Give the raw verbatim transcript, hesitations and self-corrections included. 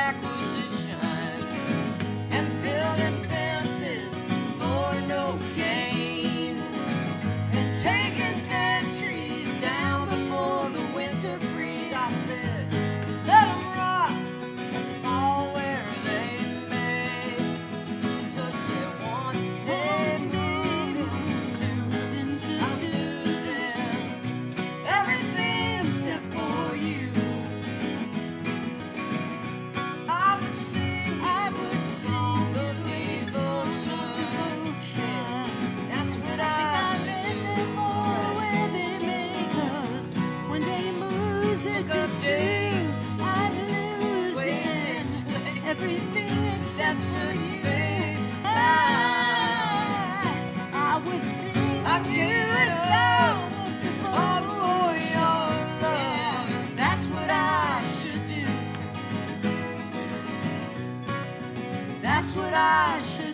acquisition and building fences for no gain and taking dead trees down before the winter freeze. I said, let them rot and fall where they may. Just let one day move Susan to Susan. Everything's set for you. I would sing, I would sing the devotion. That's what I should for where they make us. When they lose it to two, I'm losing everything except for space. I, I would sing, I do it so. Oh, for your love. That's what I should do. That's what I should